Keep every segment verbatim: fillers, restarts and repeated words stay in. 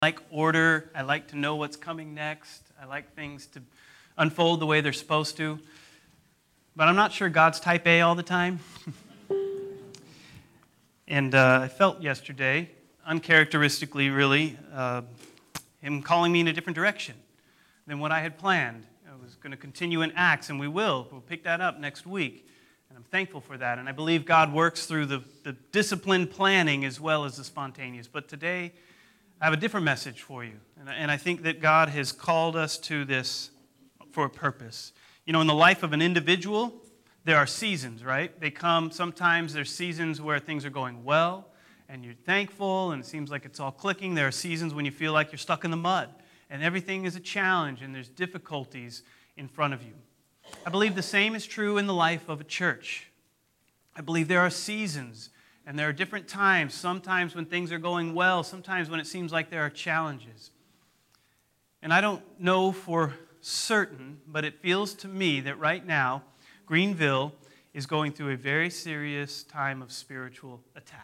I like order. I like to know what's coming next. I like things to unfold the way they're supposed to. But I'm not sure God's type A all the time. and uh, I felt yesterday, uncharacteristically really, uh, him calling me in a different direction than what I had planned. I was going to continue in Acts, and we will. We'll pick that up next week. And I'm thankful for that. And I believe God works through the, the disciplined planning as well as the spontaneous. But today, I have a different message for you. And I, and I think that God has called us to this for a purpose. You know, in the life of an individual, there are seasons, right? They come, sometimes there's seasons where things are going well, and you're thankful, and it seems like it's all clicking. There are seasons when you feel like you're stuck in the mud, and everything is a challenge, and there's difficulties in front of you. I believe the same is true in the life of a church. I believe there are seasons, and there are different times, sometimes when things are going well, sometimes when it seems like there are challenges. And I don't know for certain, but it feels to me that right now, Greenville is going through a very serious time of spiritual attack.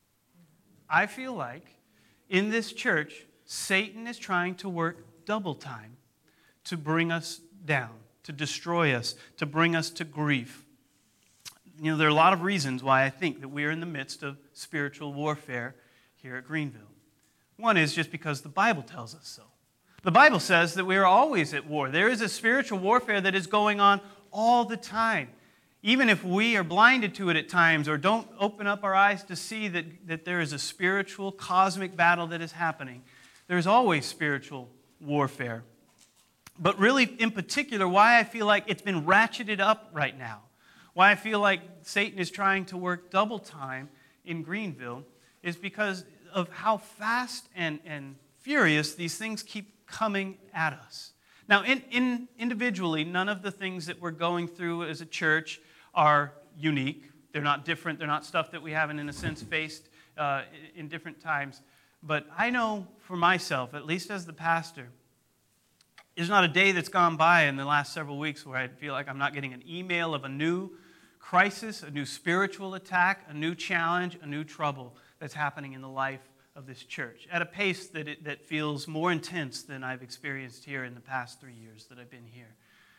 I feel like in this church, Satan is trying to work double time to bring us down, to destroy us, to bring us to grief. You know, there are a lot of reasons why I think that we are in the midst of spiritual warfare here at Greenville. One is just because the Bible tells us so. The Bible says that we are always at war. There is a spiritual warfare that is going on all the time. Even if we are blinded to it at times or don't open up our eyes to see that, that there is a spiritual, cosmic battle that is happening, there is always spiritual warfare. But really, in particular, why I feel like it's been ratcheted up right now, why I feel like Satan is trying to work double time in Greenville is because of how fast and, and furious these things keep coming at us. Now, in, in individually, none of the things that we're going through as a church are unique. They're not different. They're not stuff that we haven't, in a sense, faced uh, in different times. But I know for myself, at least as the pastor, there's not a day that's gone by in the last several weeks where I feel like I'm not getting an email of a new crisis, a new spiritual attack, a new challenge, a new trouble that's happening in the life of this church at a pace that it, that feels more intense than I've experienced here in the past three years that I've been here.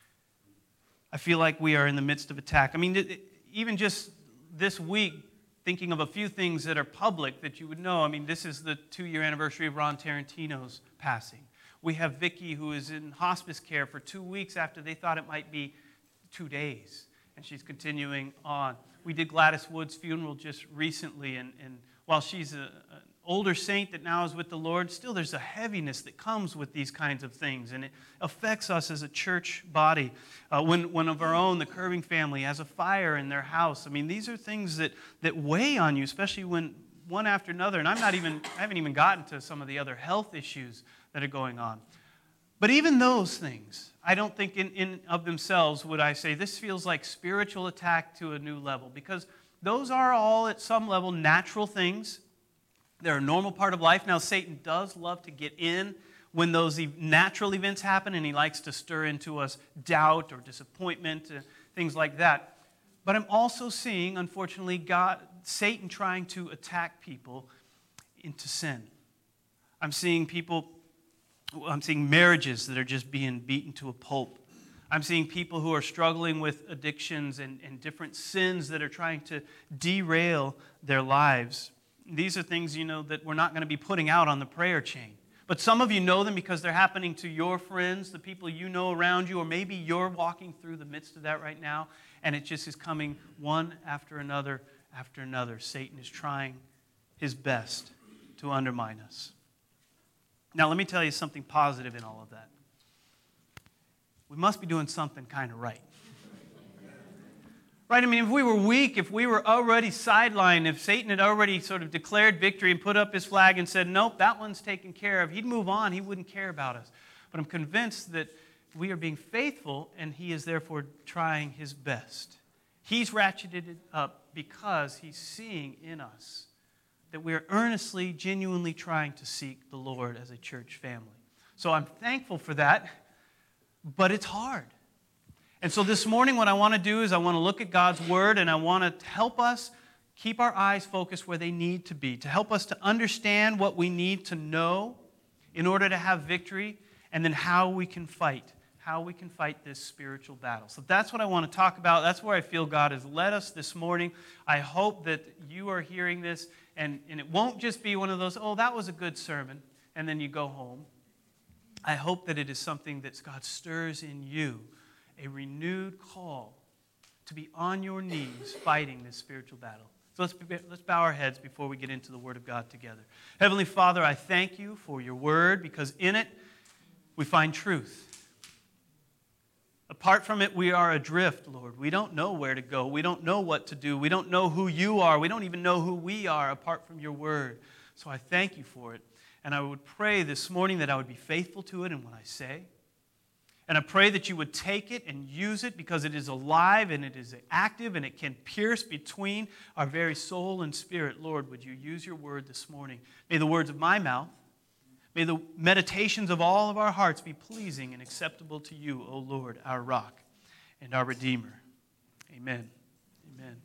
I feel like we are in the midst of attack. I mean, it, even just this week, thinking of a few things that are public that you would know. I mean, this is the two-year anniversary of Ron Tarantino's passing. We have Vicky, who is in hospice care for two weeks after they thought it might be two days. And she's continuing on. We did Gladys Wood's funeral just recently, and, and while she's a, an older saint that now is with the Lord, still there's a heaviness that comes with these kinds of things, and it affects us as a church body. Uh, when one of our own, the Curving family, has a fire in their house, I mean, these are things that, that weigh on you, especially when one after another, and I'm not even, I haven't even gotten to some of the other health issues that are going on. But even those things, I don't think in, in of themselves would I say this feels like spiritual attack to a new level, because those are all at some level natural things. They're a normal part of life. Now, Satan does love to get in when those natural events happen, and he likes to stir into us doubt or disappointment, uh, things like that. But I'm also seeing, unfortunately, God, Satan trying to attack people into sin. I'm seeing people I'm seeing marriages that are just being beaten to a pulp. I'm seeing people who are struggling with addictions and, and different sins that are trying to derail their lives. These are things, you know, that we're not going to be putting out on the prayer chain. But some of you know them because they're happening to your friends, the people you know around you, or maybe you're walking through the midst of that right now, and it just is coming one after another after another. Satan is trying his best to undermine us. Now, let me tell you something positive in all of that. We must be doing something kind of right. Right? I mean, if we were weak, if we were already sidelined, if Satan had already sort of declared victory and put up his flag and said, nope, that one's taken care of, he'd move on, he wouldn't care about us. But I'm convinced that we are being faithful, and he is therefore trying his best. He's ratcheted it up because he's seeing in us that we are earnestly, genuinely trying to seek the Lord as a church family. So I'm thankful for that, but it's hard. And so this morning what I want to do is I want to look at God's Word, and I want to help us keep our eyes focused where they need to be, to help us to understand what we need to know in order to have victory, and then how we can fight, how we can fight this spiritual battle. So that's what I want to talk about. That's where I feel God has led us this morning. I hope that you are hearing this, and, and it won't just be one of those, oh, that was a good sermon, and then you go home. I hope that it is something that God stirs in you, a renewed call to be on your knees fighting this spiritual battle. So let's, let's bow our heads before we get into the Word of God together. Heavenly Father, I thank you for your Word, because in it we find truth. Apart from it, we are adrift, Lord. We don't know where to go. We don't know what to do. We don't know who you are. We don't even know who we are apart from your Word. So I thank you for it. And I would pray this morning that I would be faithful to it in what I say. And I pray that you would take it and use it, because it is alive and it is active and it can pierce between our very soul and spirit. Lord, would you use your word this morning? May the words of my mouth, may the meditations of all of our hearts be pleasing and acceptable to you, O Lord, our rock and our Redeemer. Amen. Amen.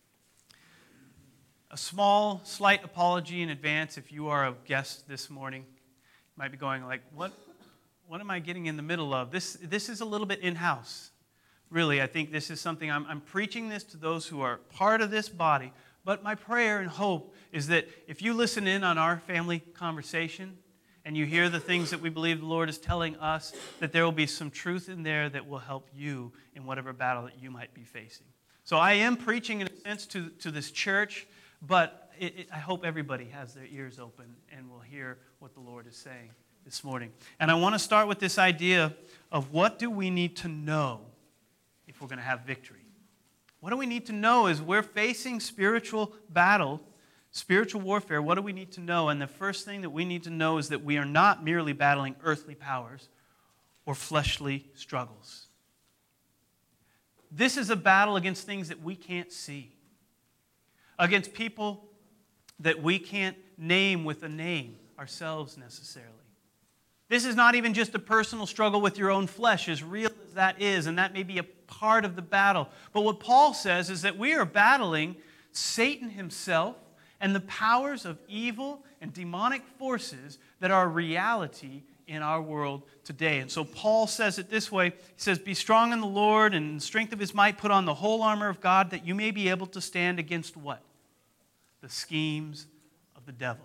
A small, slight apology in advance if you are a guest this morning. You might be going like, what? What am I getting in the middle of? This, this is a little bit in-house. Really, I think this is something, I'm, I'm preaching this to those who are part of this body, but my prayer and hope is that if you listen in on our family conversation and you hear the things that we believe the Lord is telling us, that there will be some truth in there that will help you in whatever battle that you might be facing. So I am preaching in a sense to, to this church, but it, it, I hope everybody has their ears open and will hear what the Lord is saying this morning. And I want to start with this idea of what do we need to know if we're going to have victory? What do we need to know as we're facing spiritual battle, spiritual warfare? What do we need to know? And the first thing that we need to know is that we are not merely battling earthly powers or fleshly struggles. This is a battle against things that we can't see, against people that we can't name with a name ourselves necessarily. This is not even just a personal struggle with your own flesh, as real as that is, and that may be a part of the battle. But what Paul says is that we are battling Satan himself and the powers of evil and demonic forces that are a reality in our world today. And so Paul says it this way. He says, be strong in the Lord and in the strength of his might, put on the whole armor of God, that you may be able to stand against what? The schemes of the devil.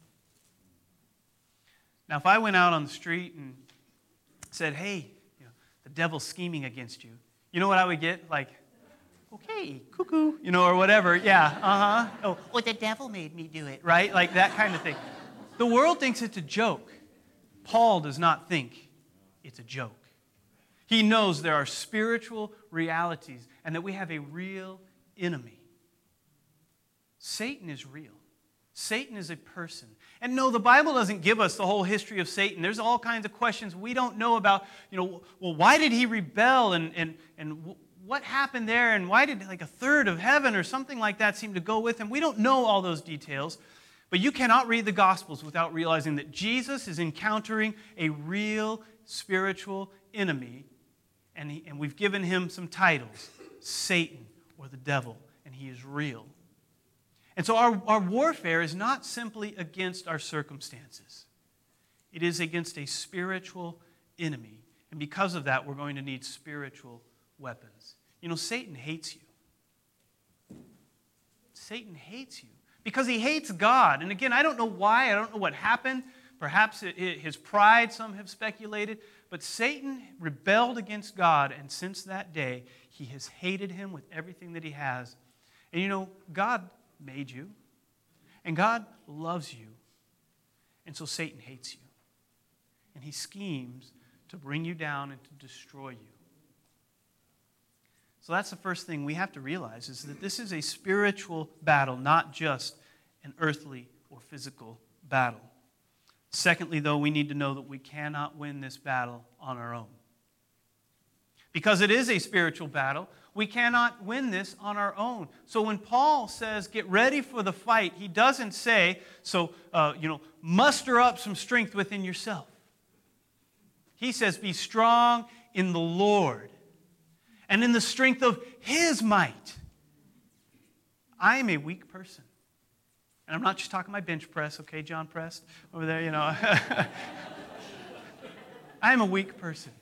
Now, if I went out on the street and said, hey, you know, the devil's scheming against you, you know what I would get? Like, okay, cuckoo, you know, or whatever. Yeah, uh-huh. Oh, well, the devil made me do it, right? Like that kind of thing. The world thinks it's a joke. Paul does not think it's a joke. He knows there are spiritual realities and that we have a real enemy. Satan is real. Satan is a person. And no, the Bible doesn't give us the whole history of Satan. There's all kinds of questions we don't know about, you know, well, why did he rebel and, and, and what happened there, and why did like a third of heaven or something like that seem to go with him? We don't know all those details, but you cannot read the Gospels without realizing that Jesus is encountering a real spiritual enemy, and, he, and we've given him some titles, Satan or the devil, and he is real. And so our, our warfare is not simply against our circumstances. It is against a spiritual enemy. And because of that, we're going to need spiritual weapons. You know, Satan hates you. Satan hates you because he hates God. And again, I don't know why. I don't know what happened. Perhaps it, it, his pride, some have speculated. But Satan rebelled against God, and since that day, he has hated him with everything that he has. And you know, God made you, and God loves you, and so Satan hates you, and he schemes to bring you down and to destroy you. So that's the first thing we have to realize, is that this is a spiritual battle, not just an earthly or physical battle. Secondly, though, we need to know that we cannot win this battle on our own. Because it is a spiritual battle, we cannot win this on our own. So when Paul says, get ready for the fight, he doesn't say, so, uh, you know, muster up some strength within yourself. He says, be strong in the Lord and in the strength of his might. I am a weak person. And I'm not just talking my bench press, okay, John Prest, over there, you know. I am a weak person.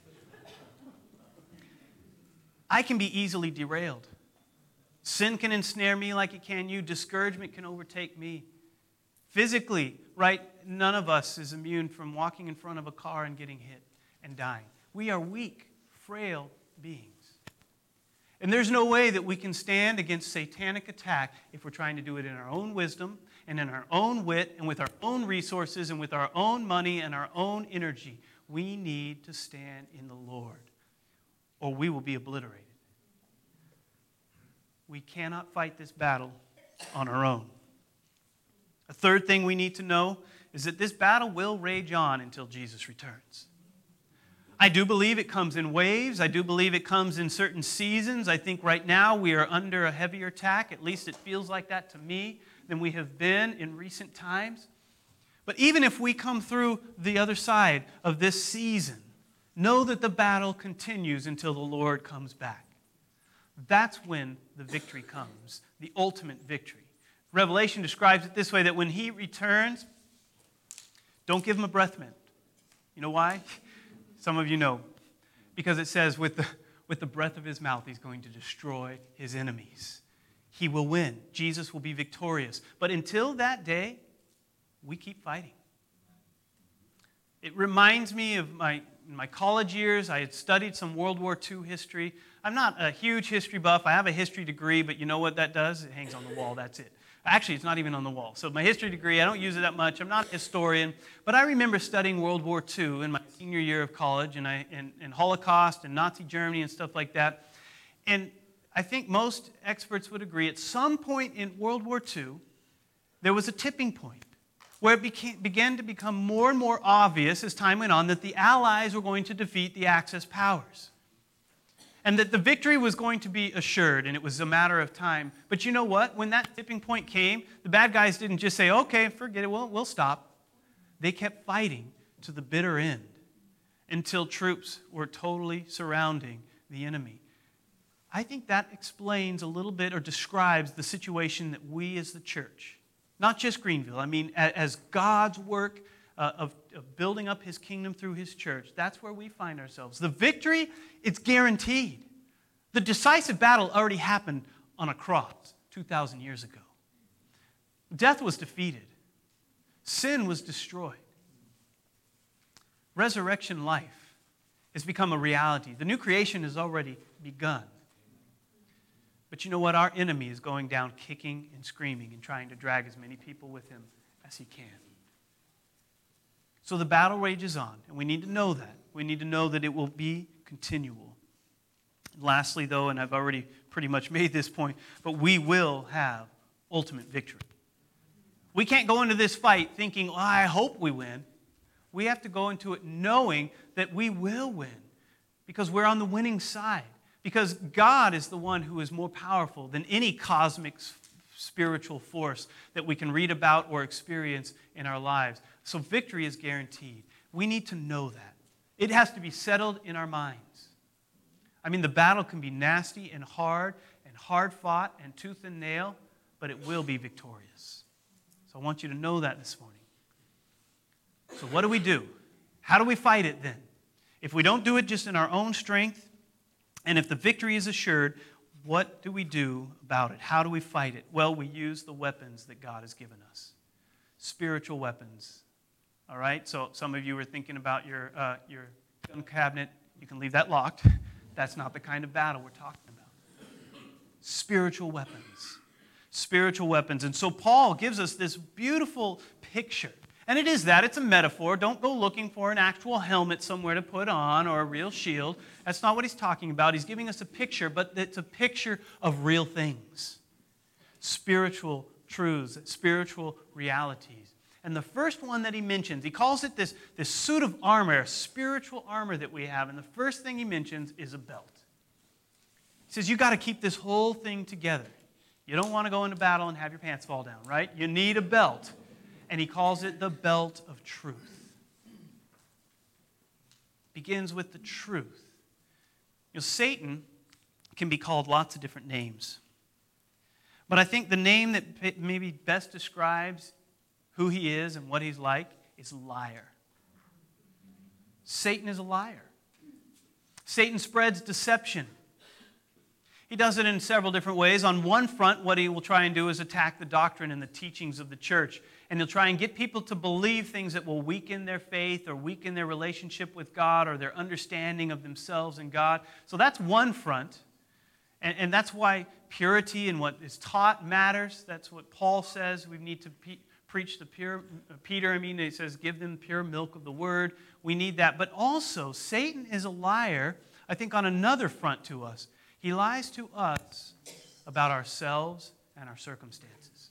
I can be easily derailed. Sin can ensnare me like it can you. Discouragement can overtake me. Physically, right, none of us is immune from walking in front of a car and getting hit and dying. We are weak, frail beings. And there's no way that we can stand against satanic attack if we're trying to do it in our own wisdom and in our own wit and with our own resources and with our own money and our own energy. We need to stand in the Lord, or we will be obliterated. We cannot fight this battle on our own. A third thing we need to know is that this battle will rage on until Jesus returns. I do believe it comes in waves. I do believe it comes in certain seasons. I think right now we are under a heavier attack. At least it feels like that to me than we have been in recent times. But even if we come through the other side of this season, know that the battle continues until the Lord comes back. That's when the victory comes, the ultimate victory. Revelation describes it this way, that when he returns, don't give him a breath mint. You know why? Some of you know. Because it says with the, with the breath of his mouth, he's going to destroy his enemies. He will win. Jesus will be victorious. But until that day, we keep fighting. It reminds me of my, my college years. I had studied some World War Two history. I'm not a huge history buff. I have a history degree, but you know what that does? It hangs on the wall. That's it. Actually, it's not even on the wall. So my history degree, I don't use it that much. I'm not a historian. But I remember studying World War Two in my senior year of college, and, I, and, and Holocaust and Nazi Germany and stuff like that. And I think most experts would agree at some point in World War Two, there was a tipping point where it became, began to become more and more obvious as time went on that the Allies were going to defeat the Axis powers. And that the victory was going to be assured, and it was a matter of time. But you know what? When that tipping point came, the bad guys didn't just say, okay, forget it, we'll, we'll stop. They kept fighting to the bitter end until troops were totally surrounding the enemy. I think that explains a little bit or describes the situation that we as the church, not just Greenville, I mean as God's work uh, of, of building up his kingdom through his church, that's where we find ourselves. The victory, it's guaranteed. The decisive battle already happened on a cross two thousand years ago. Death was defeated. Sin was destroyed. Resurrection life has become a reality. The new creation has already begun. But you know what? Our enemy is going down kicking and screaming and trying to drag as many people with him as he can. So the battle rages on, and we need to know that. We need to know that it will be continual. And lastly, though, and I've already pretty much made this point, but we will have ultimate victory. We can't go into this fight thinking, oh, I hope we win. We have to go into it knowing that we will win because we're on the winning side. Because God is the one who is more powerful than any cosmic spiritual force that we can read about or experience in our lives. So victory is guaranteed. We need to know that. It has to be settled in our minds. I mean, the battle can be nasty and hard and hard fought and tooth and nail, but it will be victorious. So I want you to know that this morning. So what do we do? How do we fight it then? If we don't do it just in our own strength, and if the victory is assured, what do we do about it? How do we fight it? Well, we use the weapons that God has given us. Spiritual weapons. All right? So some of you were thinking about your, uh, your gun cabinet. You can leave that locked. That's not the kind of battle we're talking about. Spiritual weapons. Spiritual weapons. And so Paul gives us this beautiful picture. And it is that. It's a metaphor. Don't go looking for an actual helmet somewhere to put on or a real shield. That's not what he's talking about. He's giving us a picture, but it's a picture of real things. Spiritual truths, spiritual realities. And the first one that he mentions, he calls it this, this suit of armor, spiritual armor that we have. And the first thing he mentions is a belt. He says, you've got to keep this whole thing together. You don't want to go into battle and have your pants fall down, right? You need a belt. And he calls it the belt of truth. Begins with the truth. You know, Satan can be called lots of different names. But I think the name that maybe best describes who he is and what he's like is liar. Satan is a liar. Satan spreads deception. He does it in several different ways. On one front, what he will try and do is attack the doctrine and the teachings of the church. And he'll try and get people to believe things that will weaken their faith or weaken their relationship with God or their understanding of themselves and God. So that's one front. And, and that's why purity and what is taught matters. That's what Paul says. We need to pe- preach the pure, Peter, I mean, he says, give them pure milk of the word. We need that. But also, Satan is a liar, I think, on another front to us. He lies to us about ourselves and our circumstances.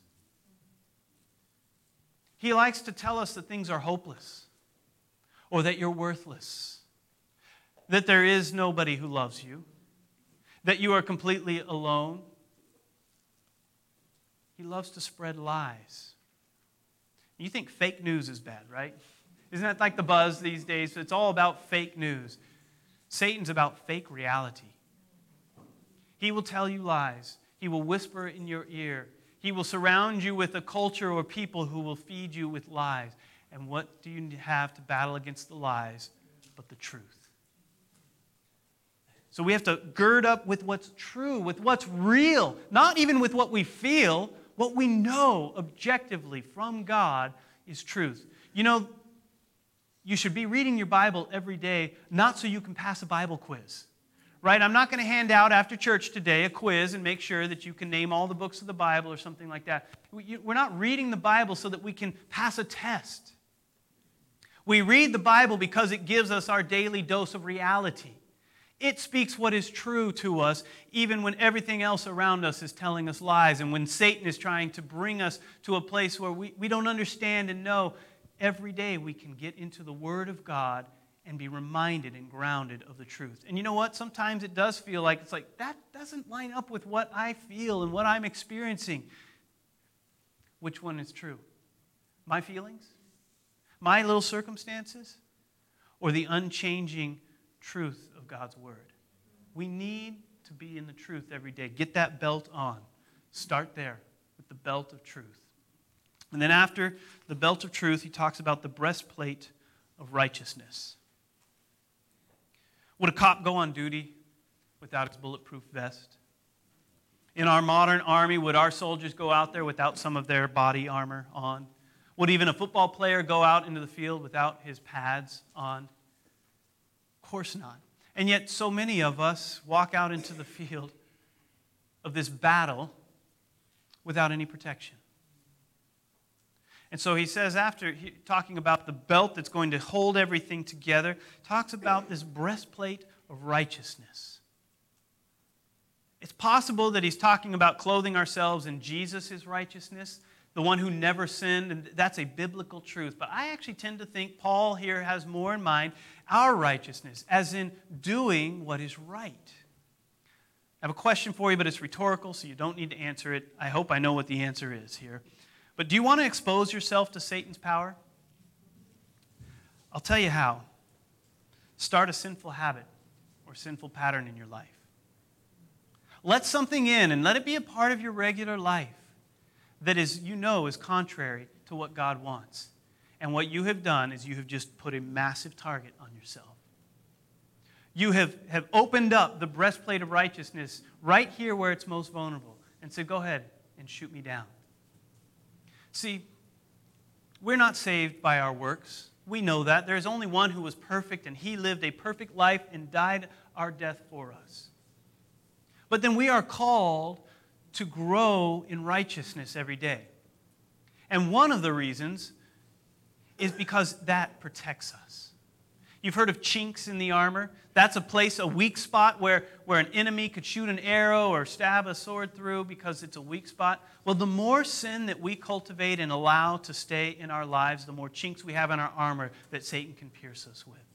He likes to tell us that things are hopeless or that you're worthless, that there is nobody who loves you, that you are completely alone. He loves to spread lies. You think fake news is bad, right? Isn't that like the buzz these days? It's all about fake news. Satan's about fake reality. He will tell you lies. He will whisper in your ear. He will surround you with a culture or people who will feed you with lies. And what do you have to battle against the lies but the truth? So we have to gird up with what's true, with what's real, not even with what we feel. What we know objectively from God is truth. You know, you should be reading your Bible every day, not so you can pass a Bible quiz. Right? I'm not going to hand out after church today a quiz and make sure that you can name all the books of the Bible or something like that. We're not reading the Bible so that we can pass a test. We read the Bible because it gives us our daily dose of reality. It speaks what is true to us, even when everything else around us is telling us lies, and when Satan is trying to bring us to a place where we, we don't understand and know. Every day we can get into the Word of God and be reminded and grounded of the truth. And you know what? Sometimes it does feel like, it's like, that doesn't line up with what I feel and what I'm experiencing. Which one is true? My feelings? My little circumstances? Or the unchanging truth of God's Word? We need to be in the truth every day. Get that belt on. Start there with the belt of truth. And then after the belt of truth, he talks about the breastplate of righteousness. Would a cop go on duty without his bulletproof vest? In our modern army, would our soldiers go out there without some of their body armor on? Would even a football player go out into the field without his pads on? Of course not. And yet so many of us walk out into the field of this battle without any protection. And so he says, after he, talking about the belt that's going to hold everything together, talks about this breastplate of righteousness. It's possible that he's talking about clothing ourselves in Jesus' righteousness, the one who never sinned, and that's a biblical truth. But I actually tend to think Paul here has more in mind our righteousness, as in doing what is right. I have a question for you, but it's rhetorical, so you don't need to answer it. I hope I know what the answer is here. But do you want to expose yourself to Satan's power? I'll tell you how. Start a sinful habit or sinful pattern in your life. Let something in and let it be a part of your regular life that is, you know, is contrary to what God wants. And what you have done is you have just put a massive target on yourself. You have, have opened up the breastplate of righteousness right here where it's most vulnerable and said, go ahead and shoot me down. See, we're not saved by our works. We know that. There is only one who was perfect, and he lived a perfect life and died our death for us. But then we are called to grow in righteousness every day. And one of the reasons is because that protects us. You've heard of chinks in the armor. That's a place, a weak spot where, where an enemy could shoot an arrow or stab a sword through because it's a weak spot. Well, the more sin that we cultivate and allow to stay in our lives, the more chinks we have in our armor that Satan can pierce us with.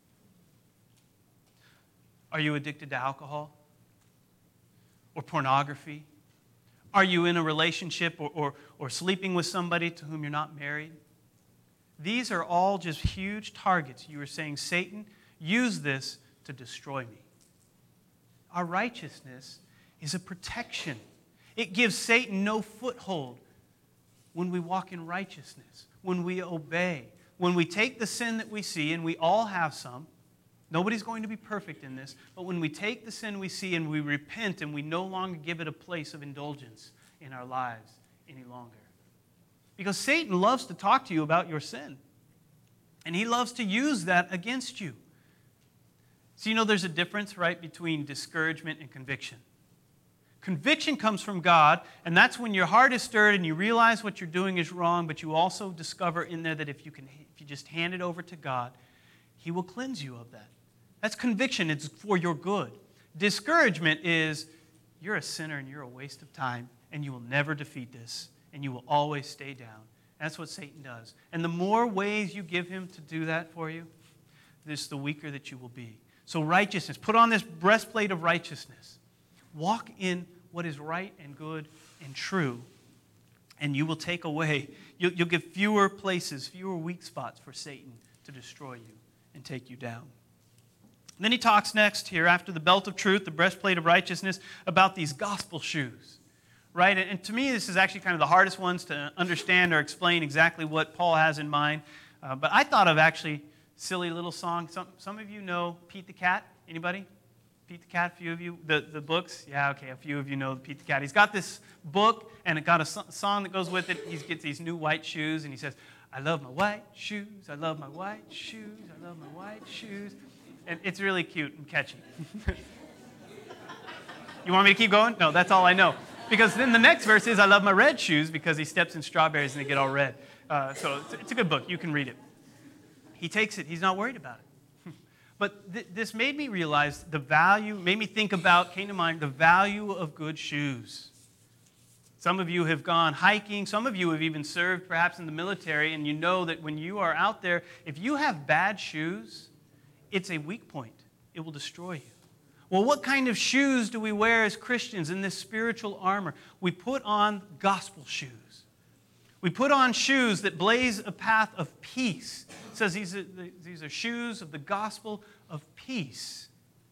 Are you addicted to alcohol or pornography? Are you in a relationship or, or, or sleeping with somebody to whom you're not married? These are all just huge targets. You are saying, Satan, use this to destroy me. Our righteousness is a protection. It gives Satan no foothold when we walk in righteousness, when we obey, when we take the sin that we see, and we all have some. Nobody's going to be perfect in this, but when we take the sin we see and we repent and we no longer give it a place of indulgence in our lives any longer. Because Satan loves to talk to you about your sin, and he loves to use that against you. So you know there's a difference, right, between discouragement and conviction. Conviction comes from God, and that's when your heart is stirred and you realize what you're doing is wrong, but you also discover in there that if you can, if you just hand it over to God, He will cleanse you of that. That's conviction. It's for your good. Discouragement is you're a sinner and you're a waste of time, and you will never defeat this, and you will always stay down. That's what Satan does. And the more ways you give him to do that for you, this the weaker that you will be. So righteousness. Put on this breastplate of righteousness. Walk in what is right and good and true, and you will take away, you'll, you'll give fewer places, fewer weak spots for Satan to destroy you and take you down. And then he talks next here, after the belt of truth, the breastplate of righteousness, about these gospel shoes. Right? And, and to me, this is actually kind of the hardest ones to understand or explain exactly what Paul has in mind. Uh, but I thought of actually silly little song. Some, some of you know Pete the Cat. Anybody? Pete the Cat, a few of you? The, the books? Yeah, okay, a few of you know Pete the Cat. He's got this book, and it got a so- song that goes with it. He gets these new white shoes, and he says, I love my white shoes, I love my white shoes, I love my white shoes. And it's really cute and catchy. You want me to keep going? No, that's all I know. Because then the next verse is, I love my red shoes, because he steps in strawberries and they get all red. Uh, so it's, it's a good book. You can read it. He takes it. He's not worried about it. But th- this made me realize the value, made me think about, came to mind, the value of good shoes. Some of you have gone hiking. Some of you have even served perhaps in the military, and you know that when you are out there, if you have bad shoes, it's a weak point. It will destroy you. Well, what kind of shoes do we wear as Christians in this spiritual armor? We put on gospel shoes. We put on shoes that blaze a path of peace. It says these are, these are shoes of the gospel of peace.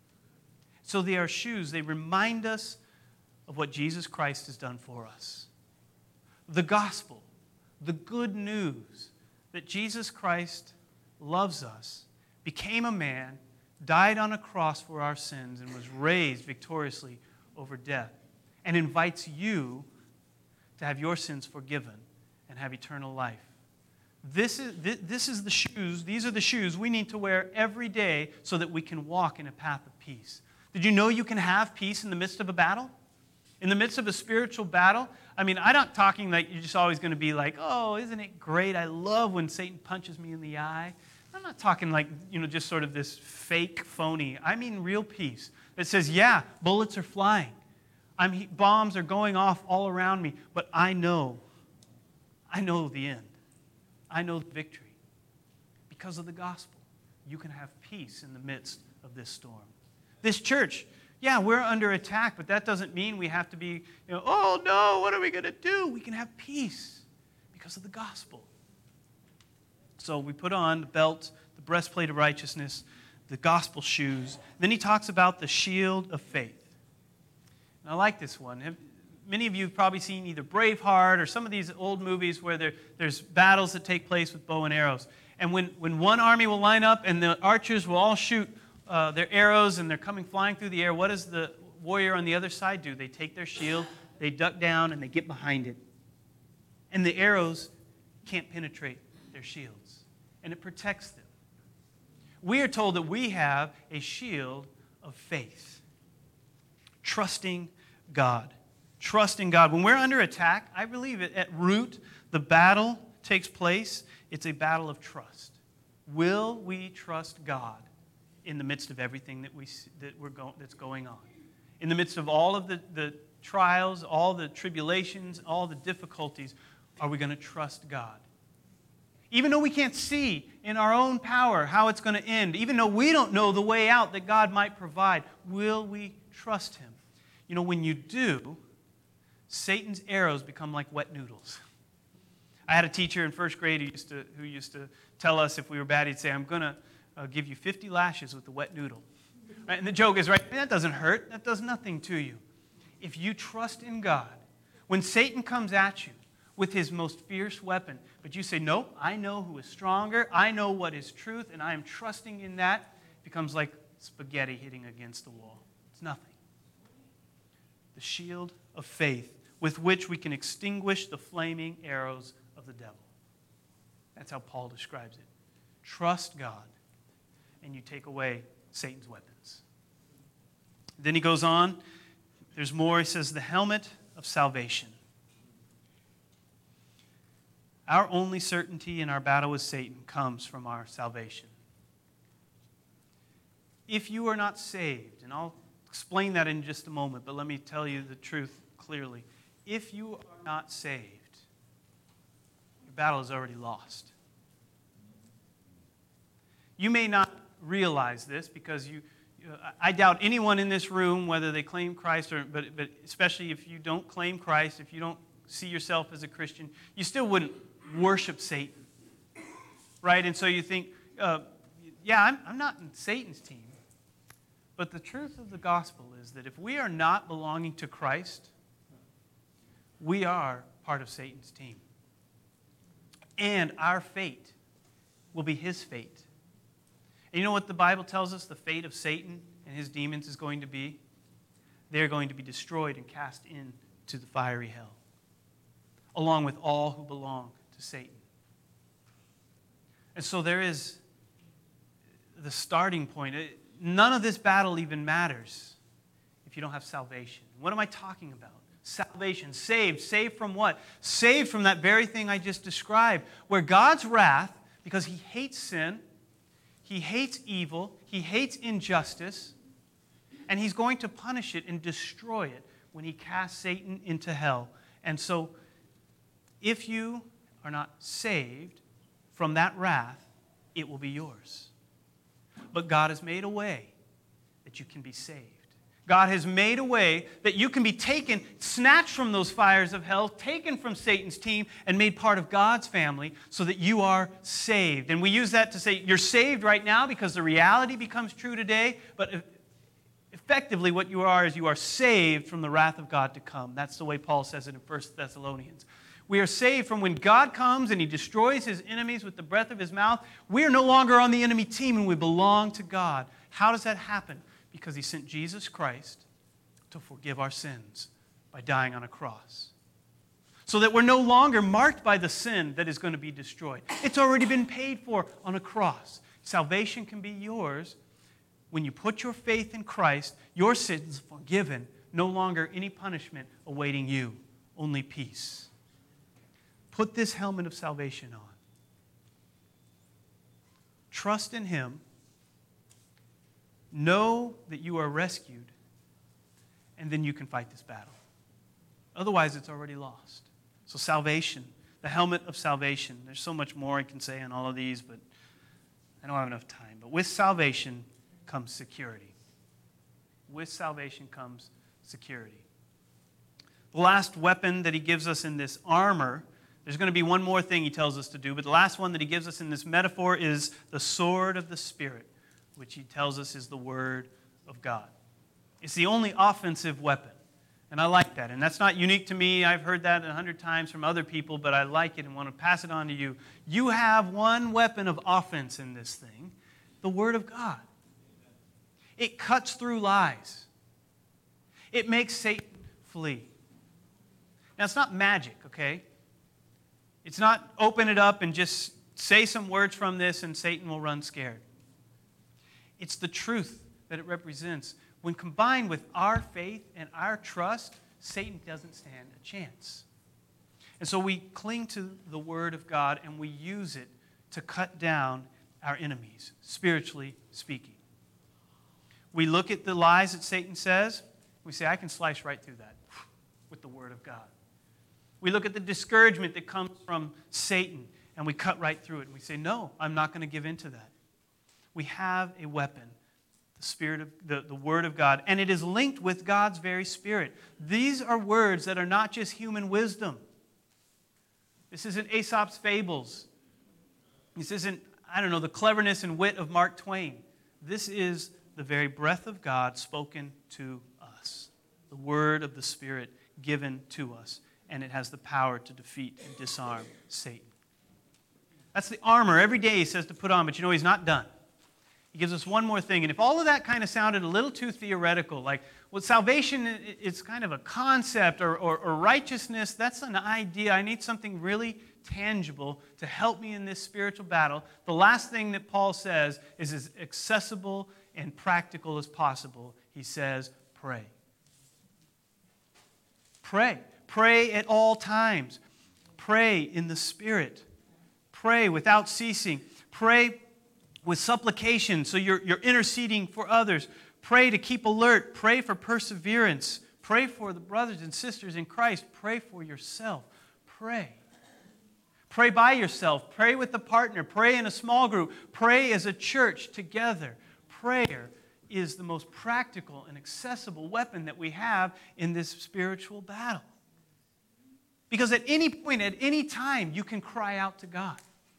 So they are shoes. They remind us of what Jesus Christ has done for us. The gospel, the good news that Jesus Christ loves us, became a man, died on a cross for our sins, and was raised victoriously over death, and invites you to have your sins forgiven and have eternal life. This is, this is the shoes, these are the shoes we need to wear every day so that we can walk in a path of peace. Did you know you can have peace in the midst of a battle? In the midst of a spiritual battle? I mean, I'm not talking like you're just always going to be like, oh, isn't it great? I love when Satan punches me in the eye. I'm not talking like, you know, just sort of this fake, phony. I mean real peace that says, yeah, bullets are flying. I'm, bombs are going off all around me, but I know, I know the end. I know the victory. Because of the gospel, you can have peace in the midst of this storm. This church, yeah, we're under attack, but that doesn't mean we have to be, you know, oh no, what are we going to do? We can have peace because of the gospel. So we put on the belt, the breastplate of righteousness, the gospel shoes. Then he talks about the shield of faith. And I like this one. Have, many of you have probably seen either Braveheart or some of these old movies where there, there's battles that take place with bow and arrows. And when, when one army will line up and the archers will all shoot uh, their arrows and they're coming flying through the air, what does the warrior on the other side do? They take their shield, they duck down, and they get behind it. And the arrows can't penetrate their shields. And it protects them. We are told that we have a shield of faith. Trusting God. Trusting God. When we're under attack, I believe it, at root, the battle takes place. It's a battle of trust. Will we trust God in the midst of everything that we that we're go, that's going on? In the midst of all of the, the trials, all the tribulations, all the difficulties, are we going to trust God? Even though we can't see in our own power how it's going to end, even though we don't know the way out that God might provide, will we trust Him? You know, when you do, Satan's arrows become like wet noodles. I had a teacher in first grade who used to, who used to tell us if we were bad, he'd say, I'm going to uh, give you fifty lashes with the wet noodle. Right? And the joke is, right, that doesn't hurt. That does nothing to you. If you trust in God, When Satan comes at you with his most fierce weapon, but you say, nope, I know who is stronger, I know what is truth, and I am trusting in that, it becomes like spaghetti hitting against the wall. It's nothing. The shield of faith with which we can extinguish the flaming arrows of the devil. That's how Paul describes it. Trust God, and you take away Satan's weapons. Then he goes on. There's more. He says, the helmet of salvation. Our only certainty in our battle with Satan comes from our salvation. If you are not saved, and I'll explain that in just a moment, but let me tell you the truth clearly. If you are not saved, your battle is already lost. You may not realize this because you, I doubt anyone in this room, whether they claim Christ or, but, but especially if you don't claim Christ, if you don't see yourself as a Christian, you still wouldn't worship Satan, right? And so you think, uh, yeah, I'm, I'm not in Satan's team. But the truth of the gospel is that if we are not belonging to Christ, we are part of Satan's team. And our fate will be his fate. And you know what the Bible tells us the fate of Satan and his demons is going to be? They're going to be destroyed and cast into the fiery hell, along with all who belong to Satan. And so there is the starting point. None of this battle even matters if you don't have salvation. What am I talking about? Salvation. Saved. Saved from what? Saved from that very thing I just described, where God's wrath, because he hates sin, he hates evil, he hates injustice, and he's going to punish it and destroy it when he casts Satan into hell. And so, if you are not saved from that wrath, it will be yours. But God has made a way that you can be saved. God has made a way that you can be taken, snatched from those fires of hell, taken from Satan's team, and made part of God's family so that you are saved. And we use that to say you're saved right now because the reality becomes true today, but effectively what you are is you are saved from the wrath of God to come. That's the way Paul says it in First Thessalonians. We are saved from when God comes and he destroys his enemies with the breath of his mouth. We are no longer on the enemy team and we belong to God. How does that happen? Because he sent Jesus Christ to forgive our sins by dying on a cross. So that we're no longer marked by the sin that is going to be destroyed. It's already been paid for on a cross. Salvation can be yours when you put your faith in Christ. Your sins forgiven, no longer any punishment awaiting you, only peace. Put this helmet of salvation on. Trust in him. Know that you are rescued, and then you can fight this battle. Otherwise, it's already lost. So salvation, the helmet of salvation. There's so much more I can say on all of these, but I don't have enough time. But with salvation comes security. With salvation comes security. The last weapon that he gives us in this armor, there's going to be one more thing he tells us to do, but the last one that he gives us in this metaphor is the sword of the Spirit, which he tells us is the Word of God. It's the only offensive weapon, and I like that. And that's not unique to me. I've heard that a hundred times from other people, but I like it and want to pass it on to you. You have one weapon of offense in this thing, the Word of God. It cuts through lies. It makes Satan flee. Now, it's not magic, okay? It's not open it up and just say some words from this and Satan will run scared. It's the truth that it represents. When combined with our faith and our trust, Satan doesn't stand a chance. And so we cling to the Word of God and we use it to cut down our enemies, spiritually speaking. We look at the lies that Satan says, we say, I can slice right through that with the Word of God. We look at the discouragement that comes from Satan and we cut right through it and we say, no, I'm not going to give in to that. We have a weapon, the Spirit of the, the Word of God, and it is linked with God's very Spirit. These are words that are not just human wisdom. This isn't Aesop's fables. This isn't, I don't know, the cleverness and wit of Mark Twain. This is the very breath of God spoken to us, the Word of the Spirit given to us. and it has the power to defeat and disarm Satan. That's the armor every day he says to put on, but you know he's not done. He gives us one more thing. And if all of that kind of sounded a little too theoretical, like, well, salvation is kind of a concept, or, or, or righteousness, that's an idea. I need something really tangible to help me in this spiritual battle. The last thing that Paul says is as accessible and practical as possible. He says, pray. Pray. Pray at all times. Pray in the Spirit. Pray without ceasing. Pray with supplication, so you're, you're interceding for others. Pray to keep alert. Pray for perseverance. Pray for the brothers and sisters in Christ. Pray for yourself. Pray. Pray by yourself. Pray with a partner. Pray in a small group. Pray as a church together. Prayer is the most practical and accessible weapon that we have in this spiritual battle. Because at any point, at any time, you can cry out to God.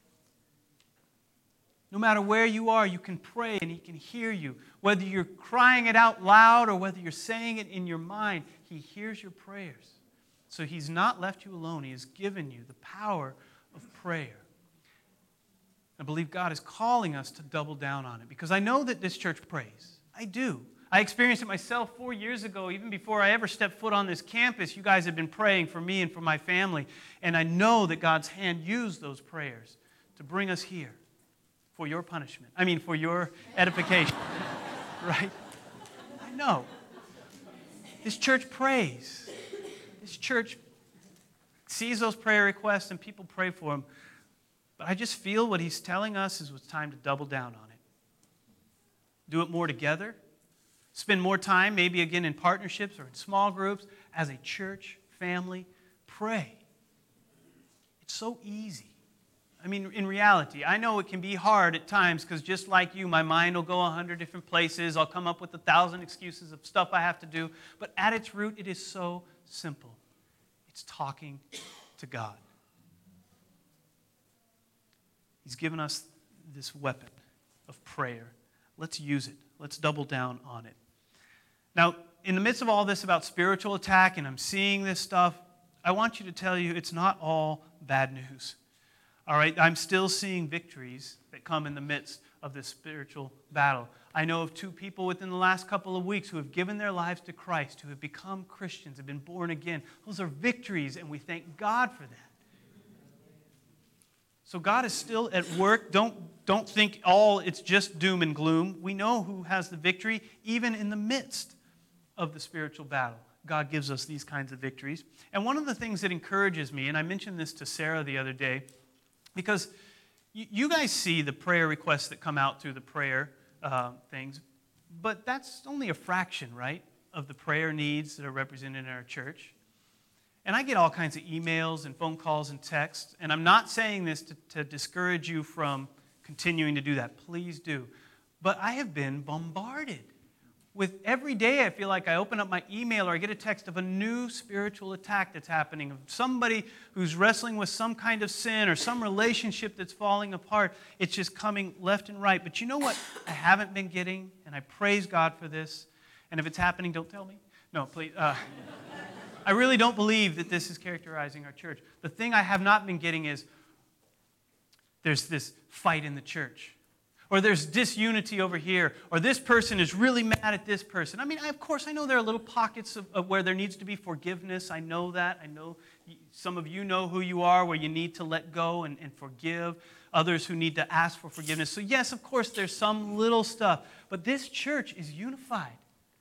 No matter where you are, you can pray and He can hear you. Whether you're crying it out loud or whether you're saying it in your mind, He hears your prayers. So He's not left you alone. He has given you the power of prayer. I believe God is calling us to double down on it, because I know that this church prays. I do. I experienced it myself four years ago. Even before I ever stepped foot on this campus, you guys have been praying for me and for my family. And I know that God's hand used those prayers to bring us here. For your punishment. I mean, for your edification. Right? I know. This church prays. This church sees those prayer requests and people pray for them. But I just feel what he's telling us is it's time to double down on it. Do it more together. Spend more time, maybe again in partnerships or in small groups, as a church, family. Pray. It's so easy. I mean, in reality, I know it can be hard at times, because just like you, my mind will go a hundred different places. I'll come up with a thousand excuses of stuff I have to do. But at its root, it is so simple. It's talking to God. He's given us this weapon of prayer. Let's use it. Let's double down on it. Now, in the midst of all this about spiritual attack, and I'm seeing this stuff, I want you to tell you it's not all bad news. All right, I'm still seeing victories that come in the midst of this spiritual battle. I know of two people within the last couple of weeks who have given their lives to Christ, who have become Christians, have been born again. Those are victories, and we thank God for that. So God is still at work. Don't, don't think all it's just doom and gloom. We know who has the victory, even in the midst of the spiritual battle. God gives us these kinds of victories. And one of the things that encourages me, and I mentioned this to Sarah the other day, because you guys see the prayer requests that come out through the prayer uh, things, but that's only a fraction, right, of the prayer needs that are represented in our church. And I get all kinds of emails and phone calls and texts, and I'm not saying this to, to discourage you from continuing to do that. Please do. But I have been bombarded with every day. I feel like I open up my email or I get a text of a new spiritual attack that's happening, of somebody who's wrestling with some kind of sin or some relationship that's falling apart. It's just coming left and right. But you know what I haven't been getting, and I praise God for this, and if it's happening, don't tell me. No, please. Uh, I really don't believe that this is characterizing our church. The thing I have not been getting is there's this fight in the church, or there's disunity over here, or this person is really mad at this person. I mean, I, of course, I know there are little pockets of, of where there needs to be forgiveness. I know that. I know some of you know who you are, where you need to let go and, and forgive. Others who need to ask for forgiveness. So yes, of course, there's some little stuff. But this church is unified.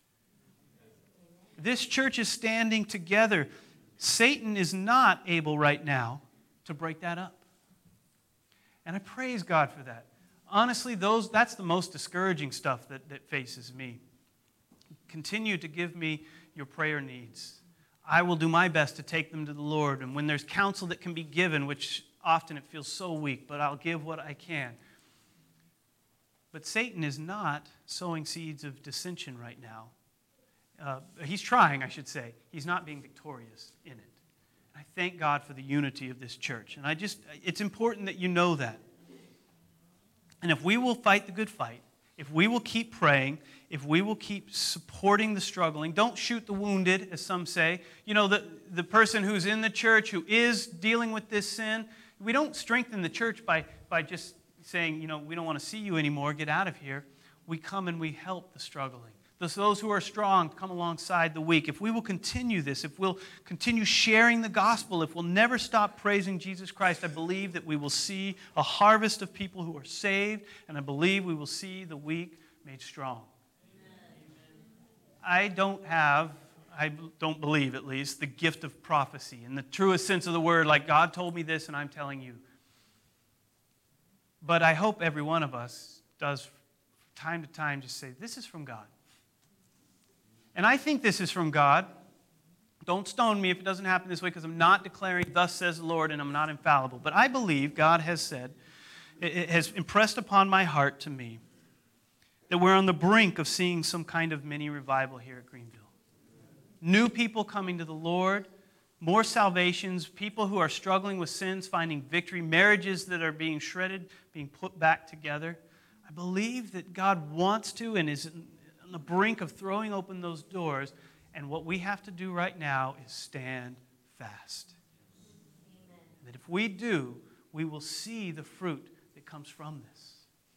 This church is standing together. Satan is not able right now to break that up. And I praise God for that. Honestly, those that's the most discouraging stuff that, that faces me. Continue to give me your prayer needs. I will do my best to take them to the Lord. And when there's counsel that can be given, which often it feels so weak, but I'll give what I can. But Satan is not sowing seeds of dissension right now. Uh, he's trying, I should say. He's not being victorious in it. I thank God for the unity of this church. And I just, it's important that you know that. And if we will fight the good fight, if we will keep praying, if we will keep supporting the struggling, don't shoot the wounded, as some say. You know, the, the person who's in the church who is dealing with this sin, we don't strengthen the church by, by just saying, you know, we don't want to see you anymore, get out of here. We come and we help the struggling. Those, those who are strong come alongside the weak. If we will continue this, if we'll continue sharing the gospel, if we'll never stop praising Jesus Christ, I believe that we will see a harvest of people who are saved, and I believe we will see the weak made strong. I don't have, I don't believe at least, the gift of prophecy in the truest sense of the word, like God told me this and I'm telling you. But I hope every one of us does from time to time just say, this is from God. And I think this is from God. Don't stone me if it doesn't happen this way, because I'm not declaring, thus says the Lord, and I'm not infallible. But I believe God has said, it has impressed upon my heart to me, that we're on the brink of seeing some kind of mini revival here at Greenville. New people coming to the Lord, more salvations, people who are struggling with sins finding victory, marriages that are being shredded, being put back together. I believe that God wants to and is on the brink of throwing open those doors, and what we have to do right now is stand fast. Amen. That if we do, we will see the fruit that comes from this.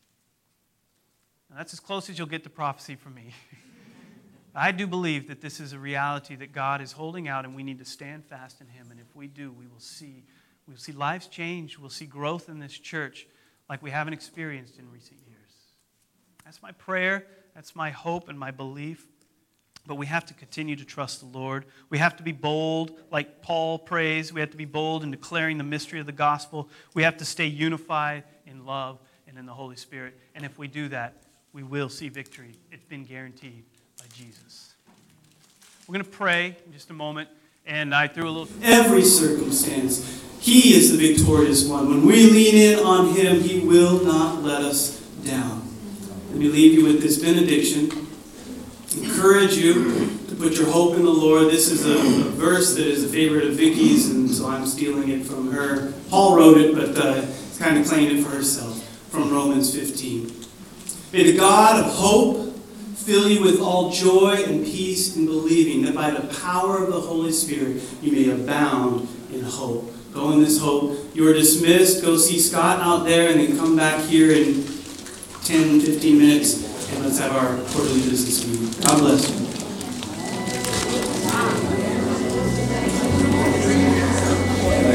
Now, that's as close as you'll get to prophecy from me. I do believe that this is a reality that God is holding out, and we need to stand fast in Him. And if we do, we will see, we will see lives change. We'll see growth in this church like we haven't experienced in recent years. That's my prayer. That's my hope and my belief. But we have to continue to trust the Lord. We have to be bold, like Paul prays. We have to be bold in declaring the mystery of the gospel. We have to stay unified in love and in the Holy Spirit. And if we do that, we will see victory. It's been guaranteed by Jesus. We're going to pray in just a moment. And I threw a little... Every circumstance, He is the victorious one. When we lean in on Him, He will not let us down. Let me leave you with this benediction. Encourage you to put your hope in the Lord. This is a, a verse that is a favorite of Vicky's, and so I'm stealing it from her. Paul wrote it, but uh, kind of claimed it for herself, from Romans fifteen. May the God of hope fill you with all joy and peace in believing, that by the power of the Holy Spirit you may abound in hope. Go in this hope. You are dismissed. Go see Scott out there, and then come back here in ten, fifteen minutes, and let's have our quarterly business meeting. God bless you.